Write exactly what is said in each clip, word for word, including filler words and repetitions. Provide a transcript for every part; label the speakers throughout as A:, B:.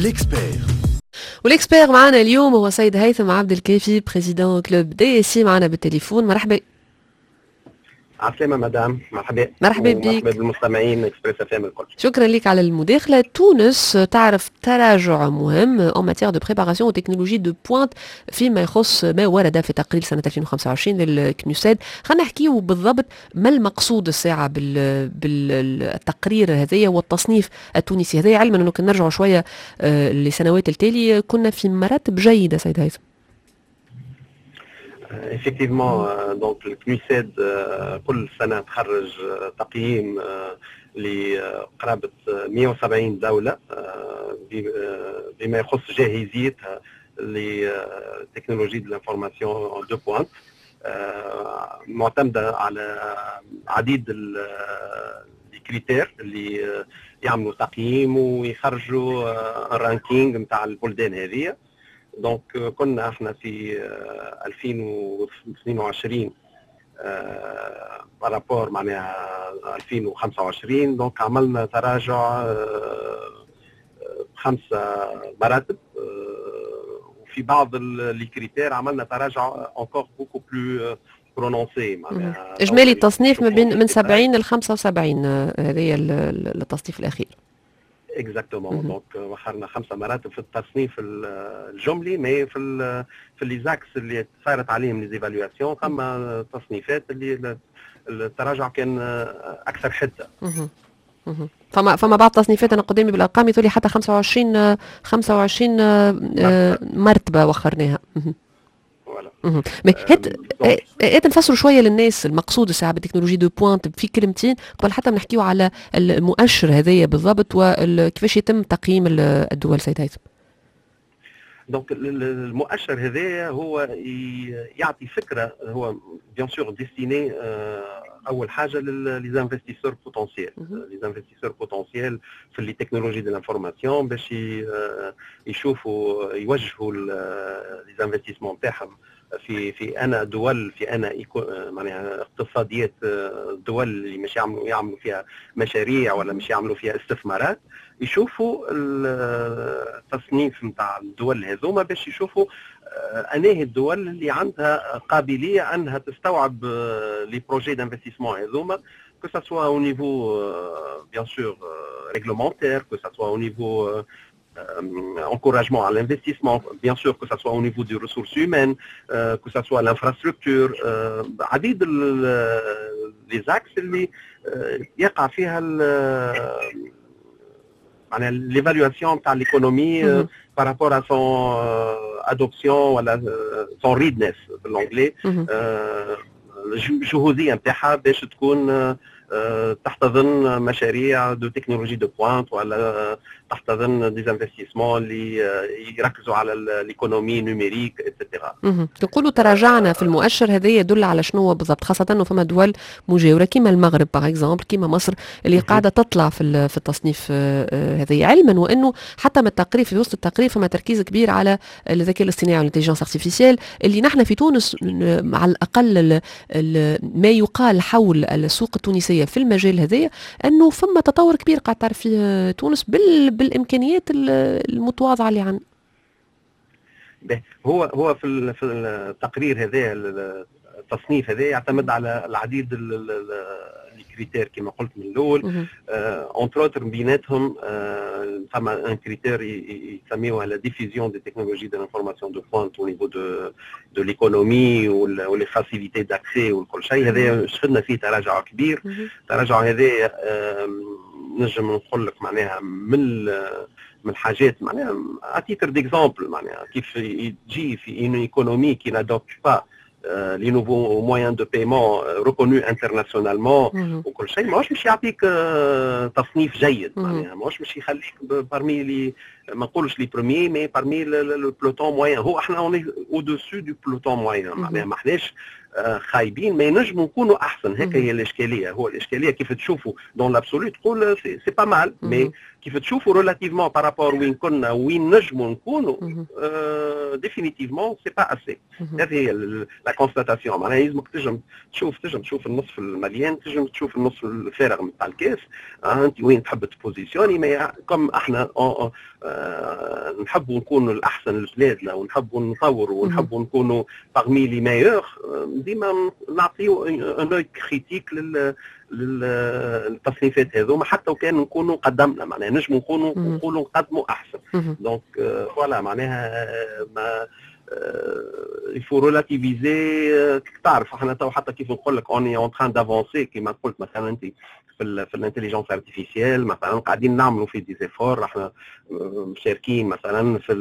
A: ليكسبير.
B: والاكسبير معنا اليوم هو سيد هيثم عبد الكافي بريزيدون كلوب دي سي معنا بالتليفون. مرحبا.
C: عسلامة مدام، مرحبا.
B: مرحبا
C: ومرحبا
B: بك.
C: بالمستمعين اكسبريس اف ام الكل.
B: شكرا لك على المداخلة. تونس تعرف تراجع مهم en matière de préparation aux technologies de pointe فيما يخص ما ورد في تقرير سنة ألفين وخمسة وعشرين للكنيساد. خلينا نحكيه بالضبط ما المقصود الساعة بال... بالتقرير هذايا والتصنيف التونسي هذايا، علما انه كنا نرجعوا شوية لسنوات التالي كنا في مراتب جيدة سيد هيثم.
C: effectivement donc الكنيساد كل سنة تخرج تقييم لقرابة مئة وسبعين دولة بما يخص جاهزيتها لتكنولوجيا الانفورماسيون دو بوينت، معتمدة على عديد الكريتير اللي يعملوا تقييم ويخرجوا الرانكينج نتاع البلدان هذه. دونك كنا احنا في ألفين واثنين وعشرين بارابور معناها ألفين وخمسة وعشرين، دونك عملنا تراجع خمسة مراتب، وفي بعض الكريتير عملنا تراجع encore beaucoup plus prononcé. معناها
B: اجمالي التصنيف ما بين من سبعين ل خمسة وسبعين، هذه التصنيف الاخير.
C: اكزاكتومون. دونك وخرنا خمسه مراتب في التصنيف الجملي، مي في ال في لي زاكس اللي صارت عليهم لي زيفالواسيون ثم تصنيفات اللي التراجع كان اكثر حده.
B: فما فما بعض التصنيفات انا قدامي بالارقام يقول لي حتى خمسة وعشرين خمسة وعشرين مرتبه وخرناها. هات هات نفسروا شويه للناس المقصود الساعه بالتكنولوجيا دو بوينت في كلمتين قبل حتى نحكيو على المؤشر هذايا بالضبط وكيفاش يتم تقييم الدول سيد هيثم.
C: دونك المؤشر هذايا هو يعطي فكره، هو بيان سور ديستيني اول حاجه للانفستيسور بوتنسيال ليزانفستيسور بوتنسيال في لي تكنولوجي دو لانفورماسيون باش يشوفوا يوجهوا ليزانفستيسمون تاعهم في في انا دول في انا معناها اقتصاديات الدول اللي مش يعملوا يعملوا فيها مشاريع ولا مش يعملوا فيها استثمارات، يشوفوا التصنيف نتاع الدول هذوما باش يشوفوا انهي الدول اللي عندها قابليه انها تستوعب لي بروجي دانفستيسمون هذوما، que ça soit au niveau euh, bien sûr euh, réglementaire, que ça soit au niveau euh, euh, encouragement à l'investissement, bien sûr que ça soit au niveau des ressources humaines, euh, que ça soit l'infrastructure, عديد les axes اللي يقع فيها معناها l'évaluation تاع l'économie par rapport à son adoption ولا son readiness بالانجلي، الجهوزيه نتاعها باش تكون تحتضن مشاريع دو تكنولوجي دو بوينت ولا تحتضن ديزانفستيسمون اللي يركزوا على الايكونومي نوميريك اتسيتيرا.
B: تقولوا تراجعنا في المؤشر هذا يدل على شنو بالضبط، خاصه انه فما دول مجاوره كيما المغرب باغ اكزومبل كيما مصر اللي قاعده تطلع في في التصنيف هذا، علما وانه حتى من التقرير في وسط التقرير فما تركيز كبير على الذكاء الاصطناعي والانتليجنس ارتيفيسيال اللي نحن في تونس على الاقل ما يقال حول السوق التونسيه في المجال هذايا انه فما تطور كبير قاعد تعرف فيه تونس بال بالامكانيات المتواضعه اللي عندنا.
C: هو هو في في التقرير هذا التصنيف هذا يعتمد على العديد الكريتير كما قلت من الاول، اونتر اوتر بيناتهم فما ان كريتير يسميوها لا ديفيزيون دي تكنولوجي دو لانفورماسيون دو بوينت او نيفو دو دو ليكونومي ولي فاسيليتي داكسي وكل شيء. هذا شفنا فيه تراجع كبير. التراجع هذا نجم نقول لك معناها من من الحاجات معناها اتيتر ديكزامبل معناها كيف تجي في اون ايكونومي كي نادوبت با لي نوفو مويان دو بايمون ريكونو انترناسيونالمون وكل شيء، ماهوش باش يعطيك تصنيف جيد معناها، ماهوش باش يخليك بارمي لي ما نقولش لي بروميي مي بارمي لو بلوتون مويان. هو احنا اوني او دوسو دو بلوتون مويان معناها ما احناش خايبين ما ينجموا نكونوا احسن. هيك هي الاشكاليه. هو الاشكاليه كيف تشوفوا دون لابسولو تقول سي, سي با مال، مي كيف تشوفوا ريلاتيفمون بارابور وين كنا وين نجموا نكونوا ديفينيتيفمون سي با اسي. هذه هي لا كونستاتاسيون. معناها لازمك تنجم تشوف تنجم تشوف النصف المليان، تنجم تشوف النصف الفارغ نتاع الكاس. آه انت وين تحب تبوزيسيوني، ما كم احنا آه آه نحبوا نكونوا الاحسن لبلادنا ونحبوا نطوروا ونحبوا نكونوا باغمي لي ميور، ديما نعطيو ان اوي كريتيك لل للتصنيفات هذوما حتى وكان نكونوا قدمنا. معناها نجموا نكونوا نقولوا نقدموا احسن. دونك فوالا معناها ما يفو ريلاتيفيزي. تعرف احنا تو حتى كيف نقول لك اوني اون تران دافونسي كيما قلت مثلا انت في في الانتليجنس ارتيفيسيال مثلا قاعدين نعملوا في دي زيفور. احنا مشاركين مثلا في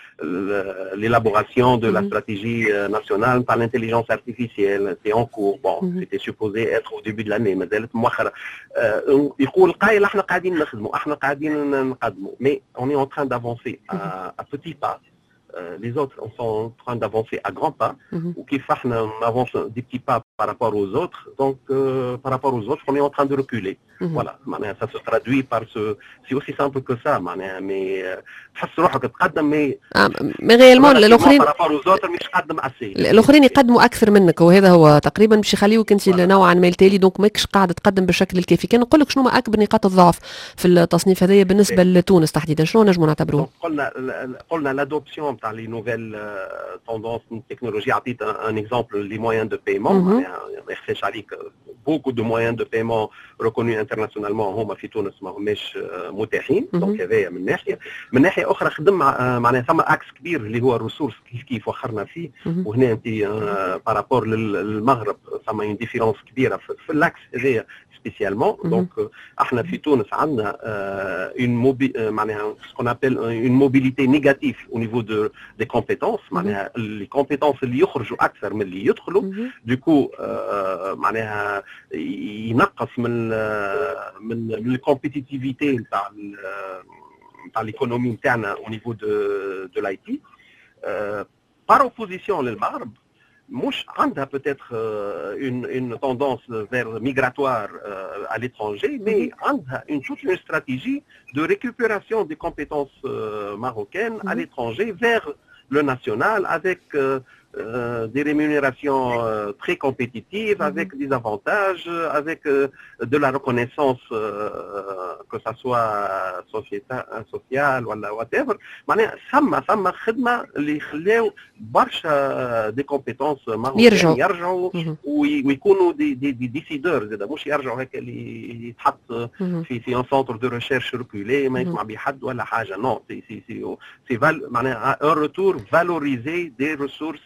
C: ليلابوراسيون دو لا استراتيجي ناسيونال تاع الانتليجنس ارتيفيسيال سي اون كور. بون سيتي سوبوزي اتر او ديبي دو لاني مازالت مؤخرا. يقول قايل احنا قاعدين نخدموا احنا قاعدين نقدموا مي اوني اون تران دافونسي ا بوتي با. Les autres sont en train d'avancer à grands pas, mm-hmm. ou qui on avance des petits pas par rapport aux autres. Donc, euh, par rapport aux autres, on est en train de reculer. Mm-hmm. Voilà, ça se traduit par ce. C'est aussi simple que ça, mais تحس روحك تقدم mais
B: mais réellement الاخرين
C: par rapport aux autres مش قدم assez.
B: الاخرين يقدموا اكثر منك، وهذا هو تقريبا باش يخليوك انت نوعا ما التالي. دونك ماكش قاعد تقدم بالشكل الكافي. كان نقول لك شنو ما اكبر نقاط الضعف في التصنيف هذايا بالنسبه لتونس تحديدا، شنو نجموا نعتبروه؟
C: قلنا قلنا لادوبسيون تاع لي نوفيل توندونس تكنولوجي. عطيت ان اكزومبل لي مويان دو بايمون. ما يخفاش عليك beaucoup de moyens de paiement reconnus internationalement هما في تونس ما هماش متاحين. دونك هذايا من ناحيه. من ناحيه اخرى خدم معناها ثم اكس كبير اللي هو الريسورس كيف كيف وخرنا فيه. وهنا انت بارابور للمغرب ثم اون ديفيرونس كبيره في الاكس هذايا سبيسيالمون. دونك احنا في تونس عندنا اون موبي معناها سكون ابل اون موبيليتي نيجاتيف او نيفو دو دي كومبيتونس. معناها لي كومبيتونس اللي يخرجوا اكثر من اللي يدخلوا. دوكو معناها ينقص من من الكومبيتيتيفيتي نتاع نتاع ليكونومي نتاعنا او نيفو دو دو لاي تي. بار اوبوزيسيون للمغرب مش عندها peut-être une une tendance vers migratoire à l'étranger, mais عندها une toute une stratégie de récupération des compétences marocaines à l'étranger vers le national avec Euh, des rémunérations euh, très compétitives, mm-hmm. avec des avantages, avec euh, de la reconnaissance, euh, que ça soit sociale ou whatever. معناها ثم ثم خدمة اللي يخليو برشا دي كومبيتونس ماروكان يرجعوا ويكونوا دي دي دي ديسيدور زاد مش يرجعوا هيك اللي يتحط في في ان سونتر دو ريشيرش ريكولي ما يسمع بحد ولا حاجة. نو سي سي سي سي معناها ان ريتور فالوريزي دي ريسورس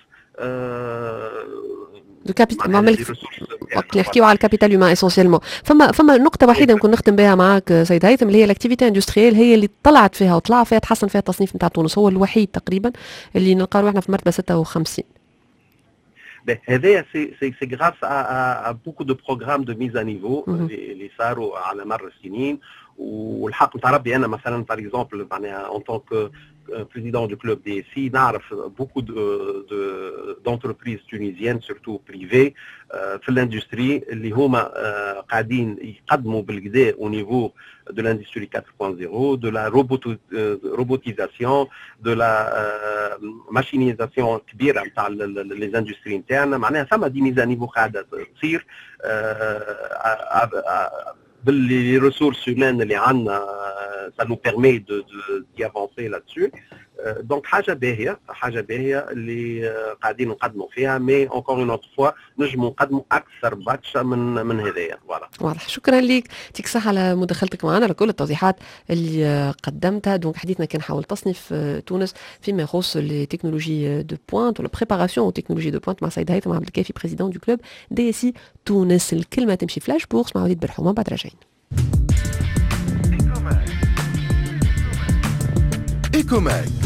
B: دو كابيتال. وقت نحكيو على الكابيتال هيومان اسونسيالمون. فما فما نقطه وحيده نكون نختم بها معاك سيد هيثم، اللي هي الاكتيفيتي اندستريال، هي اللي طلعت فيها وطلع فيها تحسن فيها التصنيف نتاع تونس. هو الوحيد تقريبا اللي نلقى روحنا في مرتبه ستة وخمسين.
C: هذايا سي سي سي غراس ا بوكو دو بروغرام دو ميز ا نيفو اللي صاروا على مر السنين. والحق نتاع ربي انا مثلا باغ اكزومبل معناها اون طونك président du club D S I, نعرف beaucoup de, de, d'entreprises tunisiennes surtout privées euh, في l'industrie اللي هما euh, قاعدين يقدموا بالكدا au niveau de l'industrie quatre point zéro, de la roboto, euh, robotisation, de la euh, machinisation كبيرة نتاع les industries internes. معناها ثم دي ميزة نيفو قاعدة تصير باللي ressources humaines اللي عندنا. ça nous permet de, de, d'y avancer là-dessus. دونك حاجه باهيه حاجه باهيه اللي قاعدين نقدموا فيها. مي اونكور اون اوتر فوا نجموا نقدموا اكثر برشا من من هذايا. فوالا
B: واضح. شكرا لك، يعطيك الصحه على مداخلتك معنا، على كل التوضيحات اللي قدمتها. دونك حديثنا كان حول تصنيف تونس فيما يخص لي تكنولوجي دو بوينت ولا بريباراسيون او تكنولوجي دو بوينت مع سيد هيثم عبد الكافي بريزيدون دو كلوب دي اس اي تونس. الكلمه تمشي فلاش بورس مع وليد برحومه بعد راجعين.
A: إيكوماك